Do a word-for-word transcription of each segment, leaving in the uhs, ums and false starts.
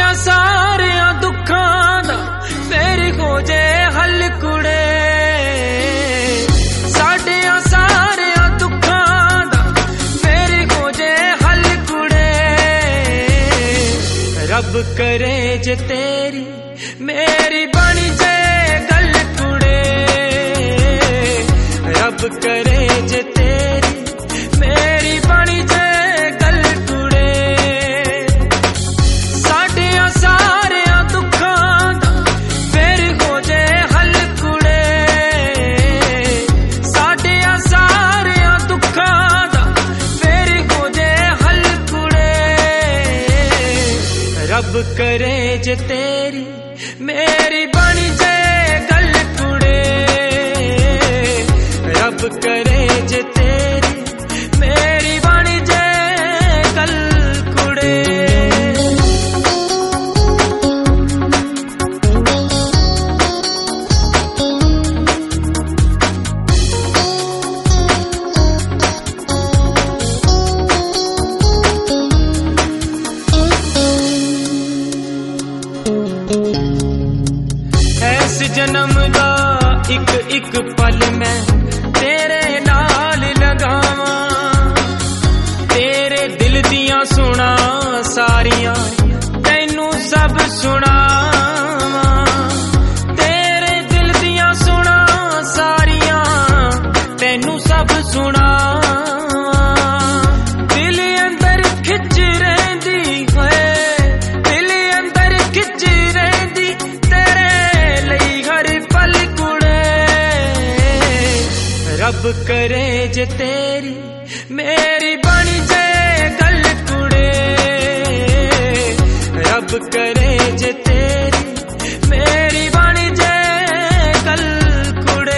सारिया दुखां दा फिर हो जे हल कुड़े, साडिया सारिया दुखां दा फिर हो जे हल कुड़े। रब करे जे तेरी मेरी बनी जे गल कुड़े, रब करे जे तेरी मेरी बनी जे गल कुड़े। साडिया सारिया दुखां दा फिर हो जे हल कुड़े, साडिया सारिया दुखां दा फिर हो जे हल कुड़े। रब करे जे तेरी मेरी बनी जे गल कुड़े, रब करे जे तेरी मेरी बनी जे गल कुड़े। ऐस जन्म दा इक इक पल मैं तेरे नाल लगावां, तेरे दिल दियां सुना सारियां तैनू सब सुनावां, तेरे दिल दियां सुना सारियां तैनू सब सुनावां। दिल अंदर खिच रहिंदी है, दिल अंदर खिच रहिंदी तेरे लई हर पल कुड़े। रब करे जे तेरी मेरी बनी जे गल कुड़े, रब करे जे तेरी मेरी बनी जे गल कुड़े।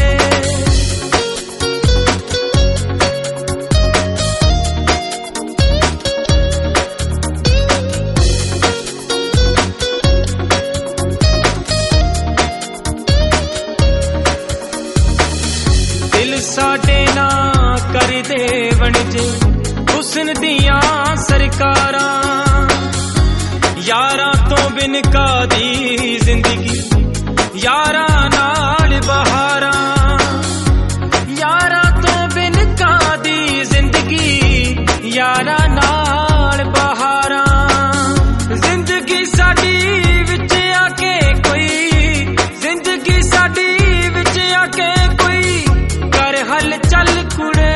दिल साडे ना कर दे वणजे हुस्न दियां सरकारां, यारां तो बिन कादी जिंदगी यारां नाल बहारां, यारां तो बिन कादी जिंदगी यारां नाल बहारां। जिंदगी साडी विच आके कोई, जिंदगी साडी विच आके कोई कर हल चल कुड़े।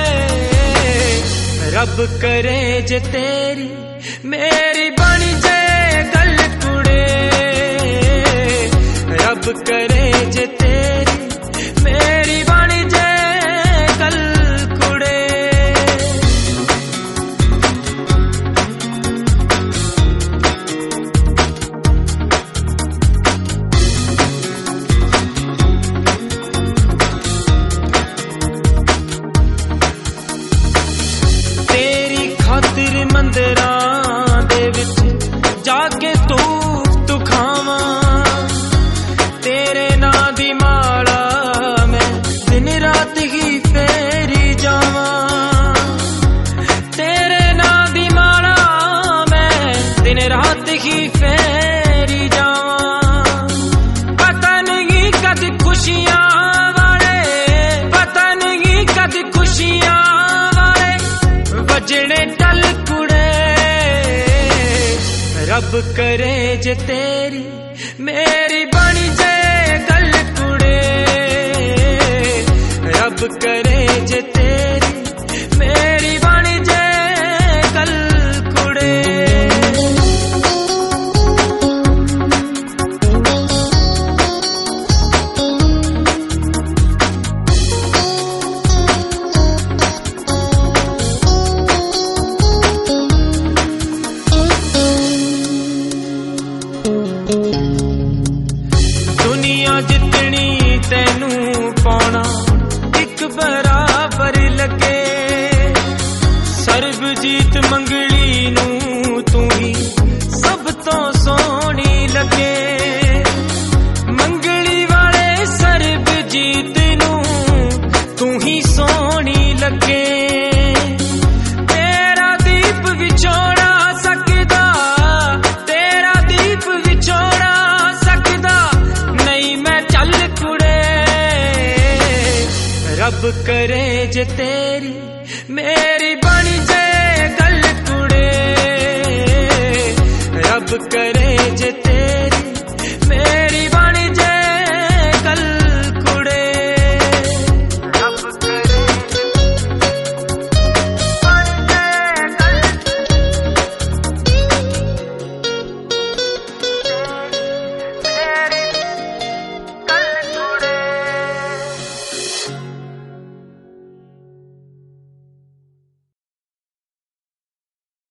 रब करे जे तेरी मेरी बनी जे गल कुड़े, रब करे जे तेरी मेरी बनी जे गल कुड़े। तेरी खातिर मंदिरां दे विच जाके तू तू खावां, तेरे नां दी माला मैं दिन रात ही फेरी जावां, तेरे नां दी माला मैं दिन रात ही फेरी जावां। पता नहीं कद खुशियां वाले, पता नहीं कद खुशियां वजने टल कुड़े। रब करे जे तेरी मेरी बनी जे गल कुड़े, रब करे जे तेरी मेरी बनी जे गल कुड़े। दुनिया जितनी तैनू पाना एक बराबर लगे, सरबजीत मंगली नू तू ही सब तो सोहनी लगे। मंगली वाले सरबजीत नू तू ही सोहनी लगे। तेरा दीप विछोड़ा सकदा, तेरा रब करे जे तेरी मेरी